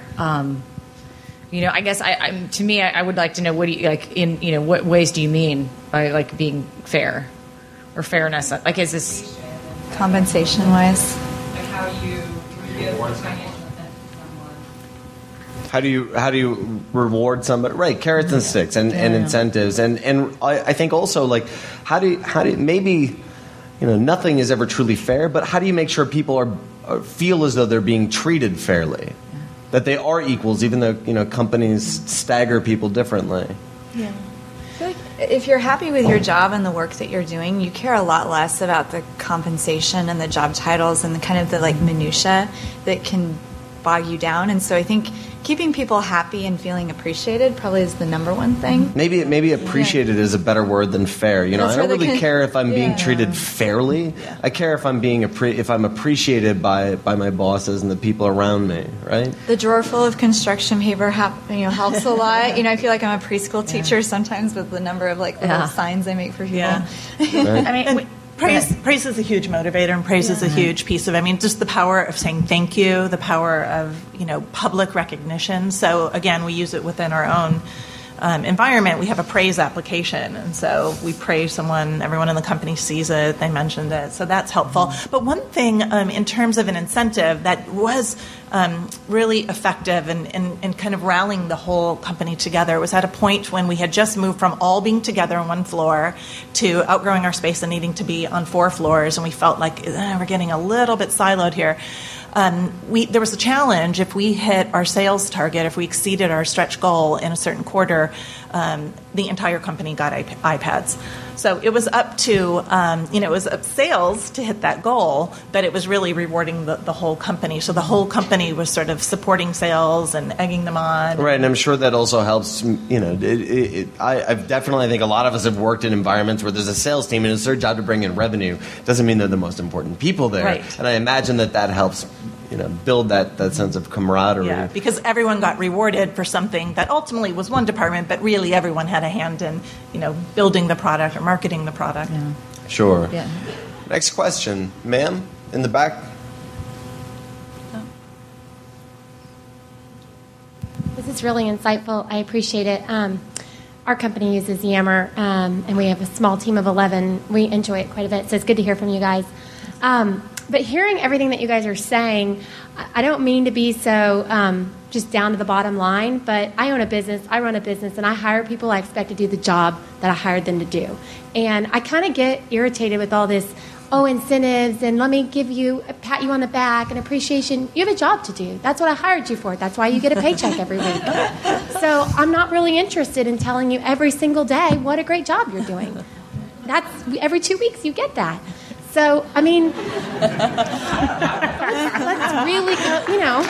I guess to me, I would like to know what do you like in what ways do you mean by like being fair or fairness? Like, is this compensation wise? Like how you give financial incentive to someone? How do you reward somebody? Right, carrots and sticks and incentives, and I think also like how do you maybe nothing is ever truly fair, but how do you make sure people feel as though they're being treated fairly? That they are equals, even though companies stagger people differently. Yeah, I feel like if you're happy with your job and the work that you're doing, you care a lot less about the compensation and the job titles and the kind of the like minutia that can bog you down. And so I think keeping people happy and feeling appreciated probably is the number one thing. Maybe appreciated is a better word than fair. I don't really care if I'm being treated fairly. Yeah. I care if I'm being if I'm appreciated by my bosses and the people around me. Right. The drawer full of construction paper helps a lot. I feel like I'm a preschool teacher sometimes with the number of like little signs I make for people. Yeah. Right. I mean. Praise is a huge motivator, and praise is a huge piece of it. I mean, just the power of saying thank you, the power of, public recognition. So, again, we use it within our own environment. We have a praise application, and so we praise someone, everyone in the company sees it, they mentioned it, so that's helpful. But one thing in terms of an incentive that was really effective and kind of rallying the whole company together was at a point when we had just moved from all being together on one floor to outgrowing our space and needing to be on 4 floors, and we felt like we're getting a little bit siloed here. There was a challenge if we hit our sales target, if we exceeded our stretch goal in a certain quarter, the entire company got iPads. So it was up to, it was up sales to hit that goal, but it was really rewarding the whole company. So the whole company was sort of supporting sales and egging them on. Right, and I'm sure that also helps, I've definitely, I think a lot of us have worked in environments where there's a sales team and it's their job to bring in revenue. Doesn't mean they're the most important people there. Right. And I imagine that helps, build that sense of camaraderie. Yeah, because everyone got rewarded for something that ultimately was one department, but really everyone had a hand in, building the product or marketing the product. Yeah. Sure. Yeah. Next question, ma'am, in the back. This is really insightful. I appreciate it. Our company uses Yammer, and we have a small team of 11. We enjoy it quite a bit, so it's good to hear from you guys. But hearing everything that you guys are saying, I don't mean to be so just down to the bottom line, but I own a business, I run a business, and I hire people I expect to do the job that I hired them to do. And I kind of get irritated with all this, incentives, and let me pat you on the back and appreciation. You have a job to do. That's what I hired you for. That's why you get a paycheck every week. So I'm not really interested in telling you every single day what a great job you're doing. That's every 2 weeks you get that. So, I mean, let's really go,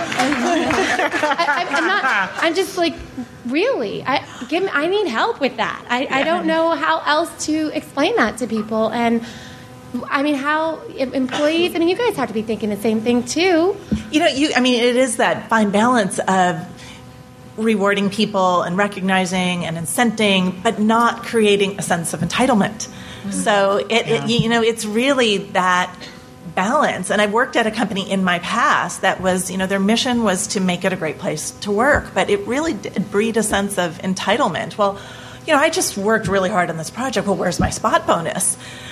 I'm just like, really? I need help with that. I don't know how else to explain that to people. And, I mean, how employees, you guys have to be thinking the same thing, too. It is that fine balance of rewarding people and recognizing and incenting, but not creating a sense of entitlement. So it's really that balance. And I've worked at a company in my past that was, their mission was to make it a great place to work, but it really did breed a sense of entitlement. Well, I just worked really hard on this project. Well, where's my spot bonus?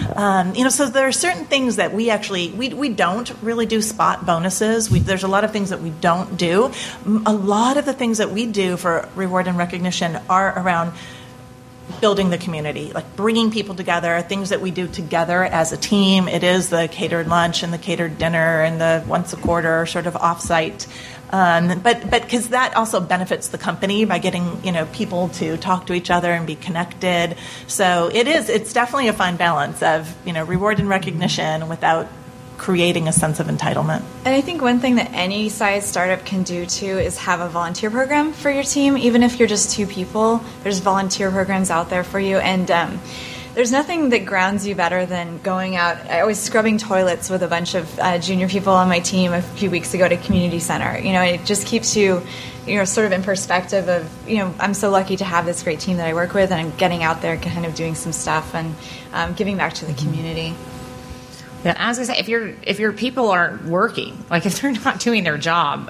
So there are certain things that we actually, we don't really do spot bonuses. There's a lot of things that we don't do. A lot of the things that we do for reward and recognition are around building the community, like bringing people together, things that we do together as a team. It is the catered lunch and the catered dinner and the once a quarter sort of offsite. But because that also benefits the company by getting, people to talk to each other and be connected. So it's definitely a fine balance of, reward and recognition without creating a sense of entitlement. And I think one thing that any size startup can do too is have a volunteer program for your team. Even if you're just 2 people, there's volunteer programs out there for you. And there's nothing that grounds you better than going out. I was scrubbing toilets with a bunch of junior people on my team a few weeks ago at a community center. It just keeps you, sort of in perspective of, I'm so lucky to have this great team that I work with, and I'm getting out there kind of doing some stuff and giving back to the community. Yeah, I was gonna say, if your people aren't working, like if they're not doing their job,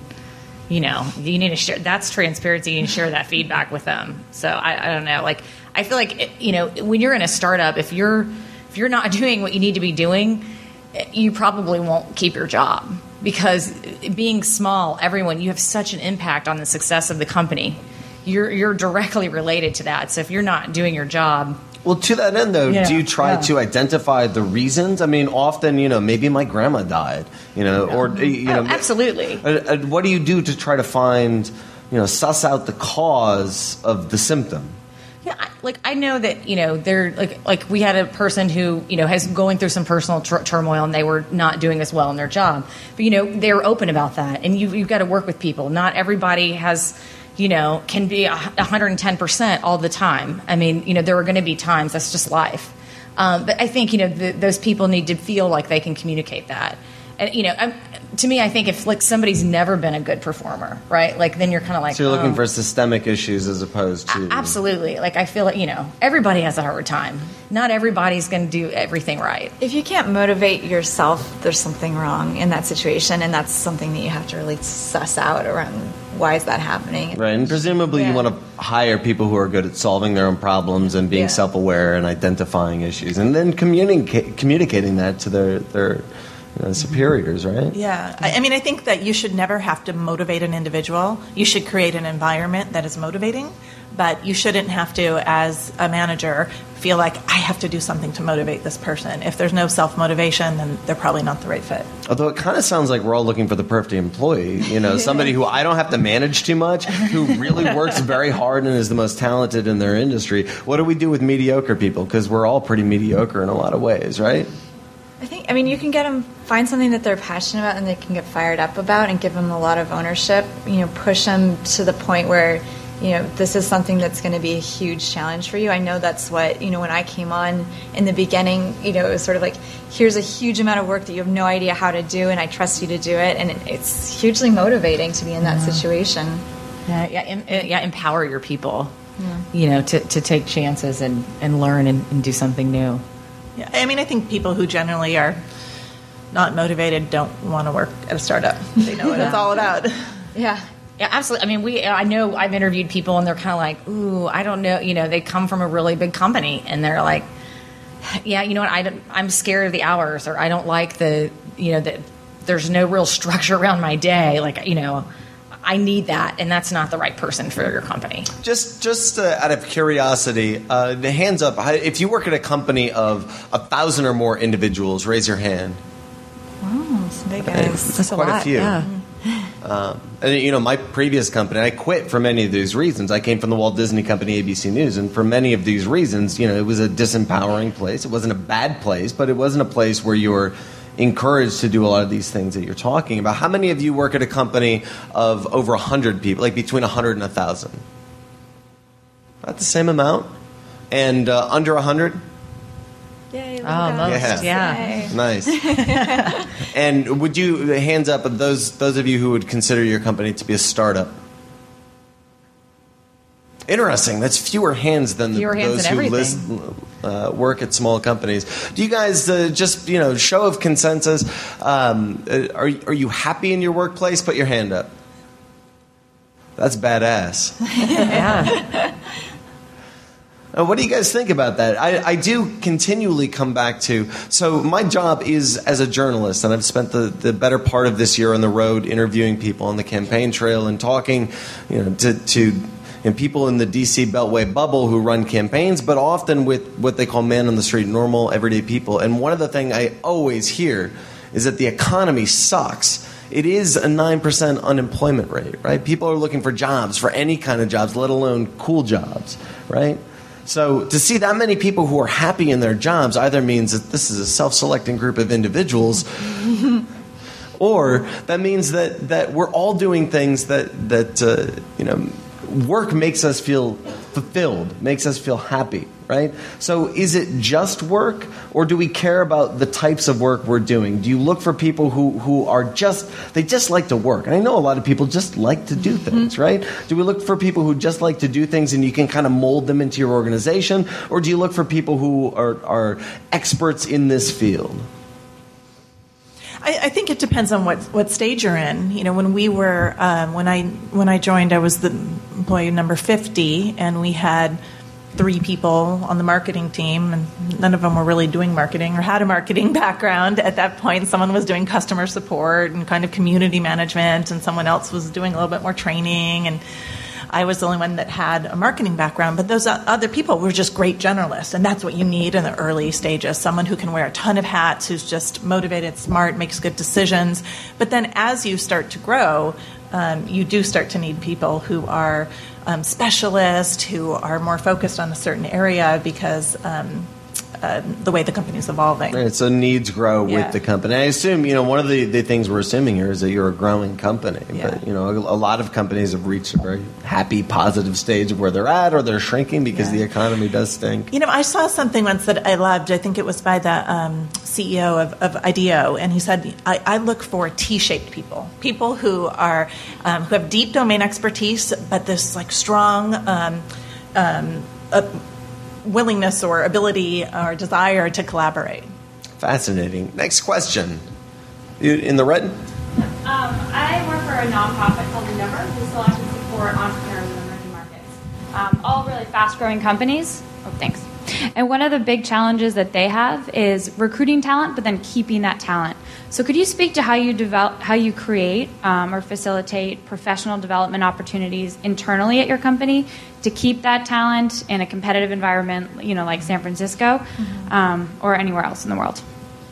you need to share. That's transparency. You need to share that feedback with them. So I don't know. Like I feel like when you're in a startup, if you're not doing what you need to be doing, you probably won't keep your job, because being small, you have such an impact on the success of the company. You're directly related to that. So if you're not doing your job. Well, to that end, though, do you try to identify the reasons? Often, maybe my grandma died, or, absolutely. What do you do to try to find, suss out the cause of the symptom? Yeah, I know that, they're like we had a person who, has going through some personal turmoil, and they were not doing as well in their job. But, they were open about that. And you've got to work with people. Not everybody has, can be 110% all the time. There are going to be times, that's just life. But I think, those people need to feel like they can communicate that. And, to me, I think if somebody's never been a good performer, right? Then you're kind of like, so you're looking for systemic issues as opposed to absolutely. I feel like everybody has a hard time. Not everybody's going to do everything right. If you can't motivate yourself, there's something wrong in that situation, and that's something that you have to really suss out around. Why is that happening? Right, and presumably you want to hire people who are good at solving their own problems and being self-aware and identifying issues, and then communicating that to their superiors, right? Yeah. I think that you should never have to motivate an individual. You should create an environment that is motivating. but you shouldn't have to, as a manager, feel like I have to do something to motivate this person. If there's no self-motivation, then they're probably not the right fit. Although it kind of sounds like we're all looking for the perfect employee, somebody who I don't have to manage too much, who really works very hard and is the most talented in their industry. What do we do with mediocre people? Because we're all pretty mediocre in a lot of ways, right? I mean, you can get them, find something that they're passionate about and they can get fired up about and give them a lot of ownership, push them to the point where, this is something that's going to be a huge challenge for you. I know that's what, when I came on in the beginning, it was sort of like, here's a huge amount of work that you have no idea how to do, and I trust you to do it. And it's hugely motivating to be in that situation. Empower your people, to take chances and learn and do something new. Yeah, I mean, I think people who generally are not motivated don't want to work at a startup. They know what it's all about. Yeah, absolutely. I mean, I know I've interviewed people and they're kind of like, ooh, I don't know. They come from a really big company and they're like, yeah, you know what? I'm scared of the hours, or I don't like that there's no real structure around my day. Like, I need that, and that's not the right person for your company. Just out of curiosity, the hands up. If you work at a company of 1,000 or more individuals, raise your hand. Wow, some big guys. That's quite a lot, a few. Yeah. And my previous company, I quit for many of these reasons. I came from the Walt Disney Company, ABC News, and for many of these reasons, it was a disempowering place. It wasn't a bad place, but it wasn't a place where you were encouraged to do a lot of these things that you're talking about. How many of you work at a company of over 100 people, like between 100 and 1,000? About the same amount? And under 100? Yay, most, yeah. Nice. And would you, hands up, of those of you who would consider your company to be a startup? Interesting. That's fewer hands than those who work at small companies. Do you guys just show of consensus? Are you happy in your workplace? Put your hand up. That's badass. Yeah. What do you guys think about that? I do continually come back to, so my job is as a journalist, and I've spent the better part of this year on the road interviewing people on the campaign trail and talking to people in the D.C. Beltway bubble who run campaigns, but often with what they call man on the street, normal, everyday people. And one of the things I always hear is that the economy sucks. It is a 9% unemployment rate, right? People are looking for jobs, for any kind of jobs, let alone cool jobs, right? So to see that many people who are happy in their jobs either means that this is a self-selecting group of individuals, or that means that we're all doing things that work makes us feel fulfilled, makes us feel happy, right? So is it just work, or do we care about the types of work we're doing? Do you look for people who are they just like to work? And I know a lot of people just like to do things, right? Do we look for people who just like to do things and you can kind of mold them into your organization? Or do you look for people who are experts in this field? I think it depends on what stage you're in. When we were when I joined, I was the employee number 50, and we had 3 people on the marketing team, and none of them were really doing marketing or had a marketing background at that point. Someone was doing customer support and kind of community management, and someone else was doing a little bit more training, and I was the only one that had a marketing background, but those other people were just great generalists, and that's what you need in the early stages, someone who can wear a ton of hats, who's just motivated, smart, makes good decisions. But then as you start to grow, you do start to need people who are specialists, who are more focused on a certain area because the way the company's evolving. Right, so needs grow with the company. I assume, one of the things we're assuming here is that you're a growing company. Yeah. But, a lot of companies have reached a very happy, positive stage of where they're at, or they're shrinking because the economy does stink. I saw something once that I loved. I think it was by the CEO of IDEO, and he said, I look for T-shaped people who are who have deep domain expertise, but this strong willingness or ability or desire to collaborate. Fascinating. Next question. You in the red? I work for a nonprofit called Endeavor. We still actually support entrepreneurs in emerging markets. All really fast-growing companies. Oh, thanks. And one of the big challenges that they have is recruiting talent, but then keeping that talent. So could you speak to how you create or facilitate professional development opportunities internally at your company to keep that talent in a competitive environment, like San Francisco, or anywhere else in the world?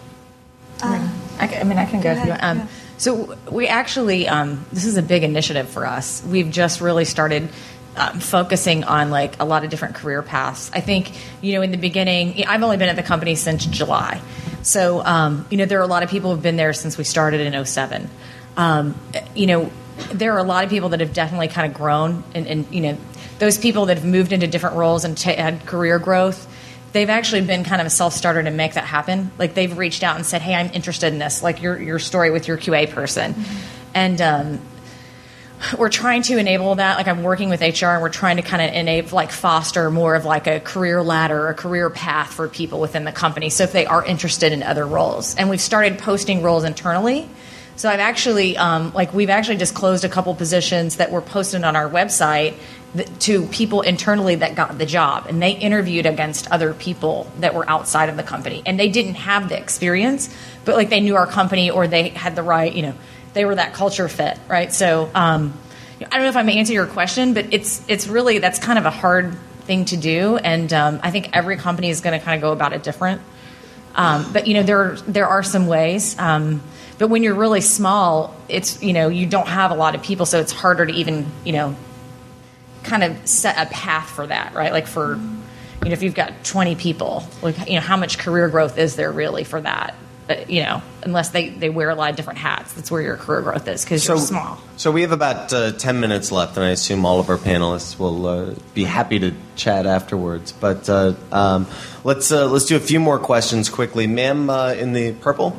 I can go if you want. So we actually, this is a big initiative for us. We've just really started focusing on like a lot of different career paths. I think, in the beginning, I've only been at the company since July. So, there are a lot of people who've been there since we started in 2007. There are a lot of people that have definitely kind of grown and those people that have moved into different roles and had career growth, they've actually been kind of a self-starter to make that happen. Like they've reached out and said, hey, I'm interested in this, like your story with your QA person. And we're trying to enable that. Like I'm working with HR and we're trying to kind of enable, like foster more of like a career ladder, a career path for people within the company. So if they are interested in other roles. And we've started posting roles internally. So I've actually, we've actually just closed a couple positions that were posted on our website to people internally that got the job, and they interviewed against other people that were outside of the company, and they didn't have the experience, but like they knew our company or they had the right, they were that culture fit, right? So I don't know if I'm answering your question, but it's really, that's kind of a hard thing to do, and I think every company is going to kind of go about it different. But there are some ways. But when you're really small, it's you don't have a lot of people, so it's harder to even kind of set a path for that, right? Like for, if you've got 20 people, like, how much career growth is there really for that? Unless they wear a lot of different hats, that's where your career growth is because you're small. So we have about 10 minutes left, and I assume all of our panelists will be happy to chat afterwards. But let's do a few more questions quickly. Ma'am, in the purple?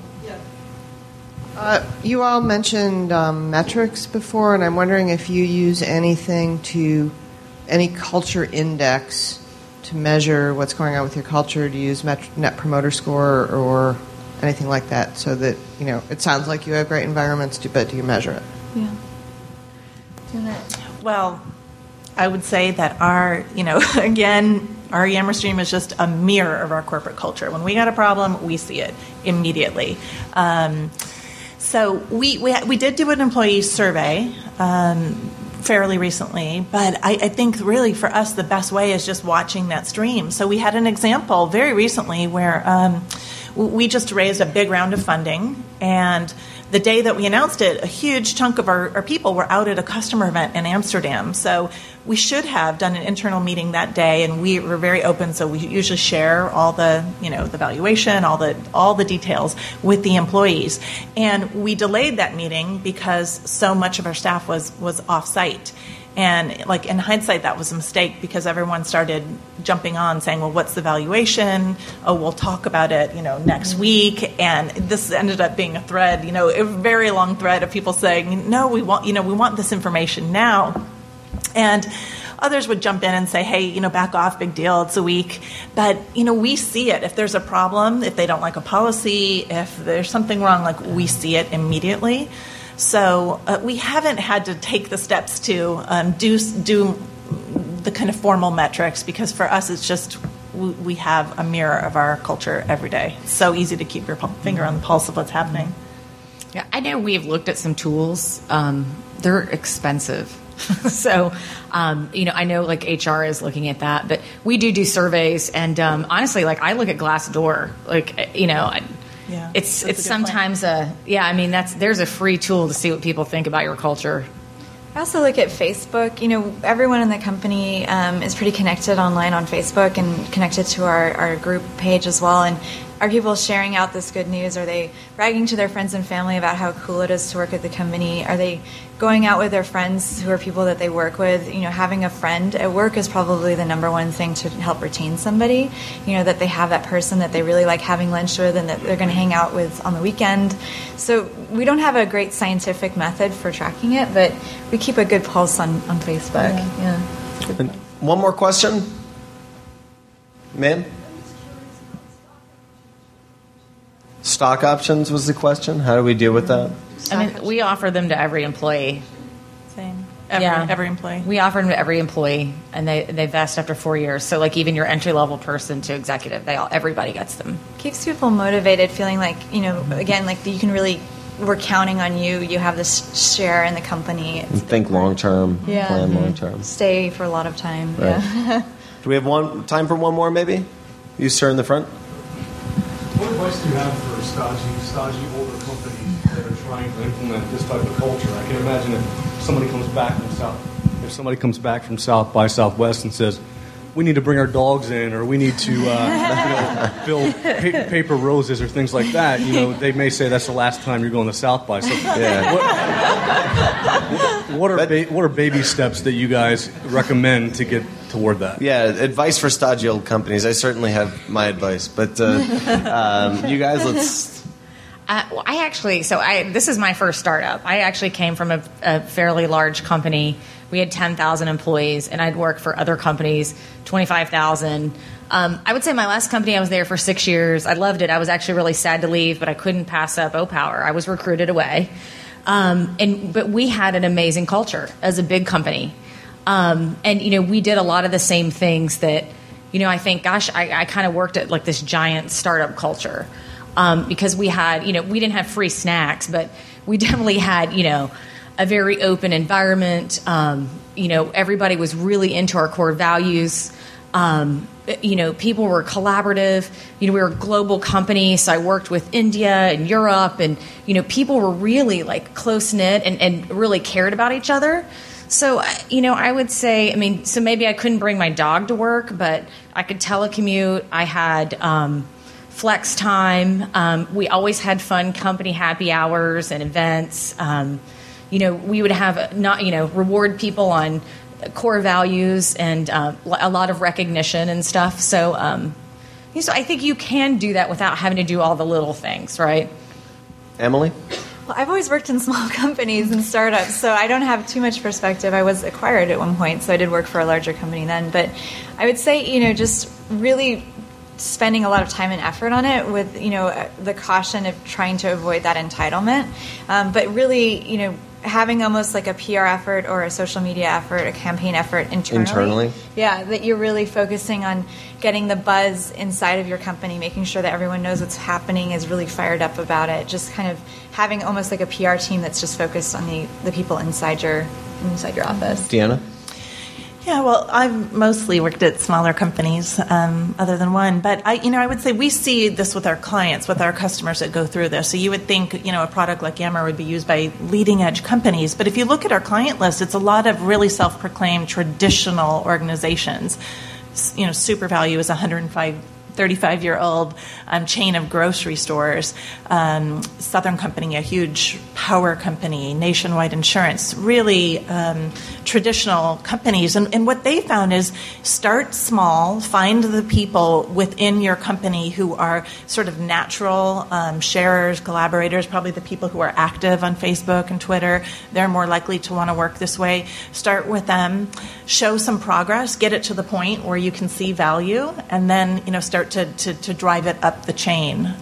You all mentioned metrics before, and I'm wondering if you use any culture index to measure what's going on with your culture. Do you use Net Promoter Score or anything like that, so that it sounds like you have great environments, but do you measure it? Yeah. Well, I would say that our Yammer Stream is just a mirror of our corporate culture. When we got a problem, we see it immediately. So we did do an employee survey fairly recently, but I think really for us the best way is just watching that stream. So we had an example very recently where we just raised a big round of funding, and the day that we announced it, a huge chunk of our people were out at a customer event in Amsterdam. So we should have done an internal meeting that day, and we were very open. So we usually share all the, the valuation, all the details with the employees. And we delayed that meeting because so much of our staff was off site. And like in hindsight, that was a mistake because everyone started jumping on saying, well, what's the valuation? Oh, we'll talk about it, next week. And this ended up being a thread, a very long thread of people saying, no, we want this information now. And others would jump in and say, hey, back off, big deal, it's a week. But, we see it. If there's a problem, if they don't like a policy, if there's something wrong, like we see it immediately. So we haven't had to take the steps to do the kind of formal metrics because for us it's just we have a mirror of our culture every day. It's so easy to keep your finger on the pulse of what's happening. Yeah, I know we've looked at some tools. They're expensive. So, I know like HR is looking at that, but we do surveys. And honestly, like I look at Glassdoor, Yeah, it's sometimes there's a free tool to see what people think about your culture. I also look at Facebook. Everyone in the company is pretty connected online on Facebook and connected to our group page as well. And are people sharing out this good news? Are they bragging to their friends and family about how cool it is to work at the company? Are they going out with their friends who are people that they work with? Having a friend at work is probably the number one thing to help retain somebody. That they have that person that they really like having lunch with and that they're going to hang out with on the weekend. So we don't have a great scientific method for tracking it, but we keep a good pulse on Facebook. Yeah. One more question? Ma'am? Stock options was the question. How do we deal with that? We offer them to every employee. Same. every employee. We offer them to every employee, and they vest after 4 years. So like even your entry level person to executive, everybody gets them. Keeps people motivated, feeling like, again, like you can really, we're counting on you. You have this share in the company. And think long term, plan long term. Stay for a lot of time. Right. Yeah. Do we have time for one more, maybe? You, sir, in the front. What advice do you have for stodgy older companies that are trying to implement this type of culture? I can imagine if somebody comes back from South by Southwest and says, we need to bring our dogs in, or we need to build paper roses or things like that. They may say that's the last time you're going to South by. So, what are baby steps that you guys recommend to get toward that? Yeah, advice for stodgy old companies. I certainly have my advice, but you guys, let's. This is my first startup. I actually came from a fairly large company. We had 10,000 employees, and I'd worked for other companies, 25,000. I would say my last company, I was there for 6 years. I loved it. I was actually really sad to leave, but I couldn't pass up O-Power. I was recruited away. But we had an amazing culture as a big company. We did a lot of the same things that, I think, I kind of worked at like this giant startup culture. Because we had, we didn't have free snacks, but we definitely had, a very open environment. Everybody was really into our core values. People were collaborative. We were a global company, so I worked with India and Europe, and, people were really like close-knit and really cared about each other. So, I would say, so maybe I couldn't bring my dog to work, but I could telecommute. I had flex time. We always had fun company happy hours and events. We would have reward people on core values and a lot of recognition and stuff. So, so I think you can do that without having to do all the little things, right? Emily? Well, I've always worked in small companies and startups, so I don't have too much perspective. I was acquired at one point, so I did work for a larger company then. But I would say, just really spending a lot of time and effort on it with, the caution of trying to avoid that entitlement. But really, having almost like a PR effort or a social media effort, a campaign effort internally. Yeah, that you're really focusing on getting the buzz inside of your company, making sure that everyone knows what's happening, is really fired up about it. Just kind of having almost like a PR team that's just focused on the people inside your office. Deanna? Yeah, well, I've mostly worked at smaller companies, other than one. But I would say we see this with our clients, with our customers that go through this. So you would think, a product like Yammer would be used by leading edge companies. But if you look at our client list, it's a lot of really self-proclaimed traditional organizations. SuperValue is 35-year-old chain of grocery stores. Southern Company, a huge power company. Nationwide Insurance, really traditional companies. And what they found is start small, find the people within your company who are sort of natural sharers, collaborators, probably the people who are active on Facebook and Twitter. They're more likely to want to work this way. Start with them, show some progress, get it to the point where you can see value, and then start to drive it up the chain.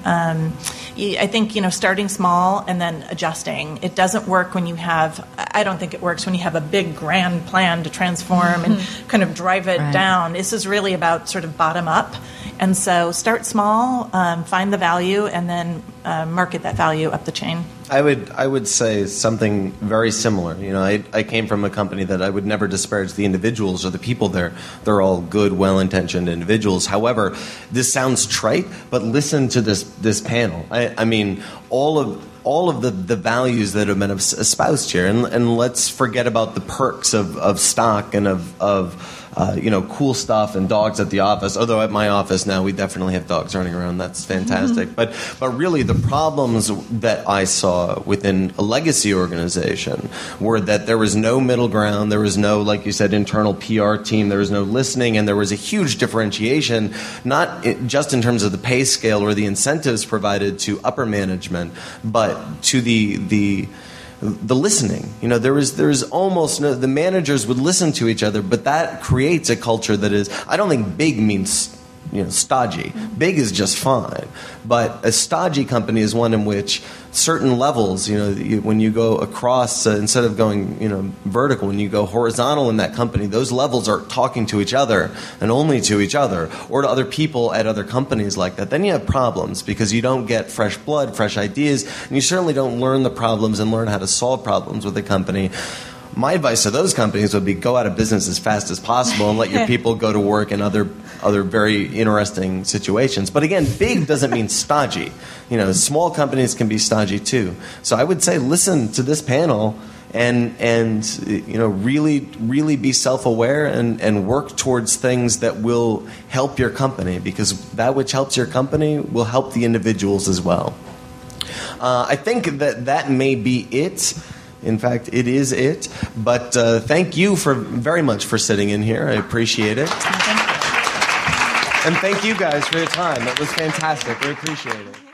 I think starting small and then adjusting. It doesn't work when you have. I don't think it works when you have a big grand plan to transform and kind of drive it down. This is really about sort of bottom up, and so start small, find the value, and then market that value up the chain. I would say something very similar. I came from a company that I would never disparage the individuals or the people there. They're all good, well-intentioned individuals. However, this sounds trite, but listen to this panel. I mean, all of the values that have been espoused here, and let's forget about the perks of stock and of cool stuff and dogs at the office. Although at my office now we definitely have dogs running around. That's fantastic. But really the problems that I saw within a legacy organization were that there was no middle ground. There was no, like you said, internal PR team. There was no listening, and there was a huge differentiation, not just in terms of the pay scale or the incentives provided to upper management, but to the listening. There is almost no, the managers would listen to each other, but that creates a culture that is, I don't think big means stodgy. Big is just fine. But a stodgy company is one in which certain levels, when you go across, instead of going, vertical, when you go horizontal in that company, those levels are talking to each other and only to each other or to other people at other companies like that. Then you have problems because you don't get fresh blood, fresh ideas, and you certainly don't learn the problems and learn how to solve problems with the company. My advice to those companies would be go out of business as fast as possible and let your people go to work in other very interesting situations. But again, big doesn't mean stodgy. Small companies can be stodgy too. So I would say listen to this panel and really be self-aware and work towards things that will help your company, because that which helps your company will help the individuals as well. I think that may be it. In fact, it is it. But thank you very much for sitting in here. I appreciate it. And thank you guys for your time. It was fantastic. We appreciate it.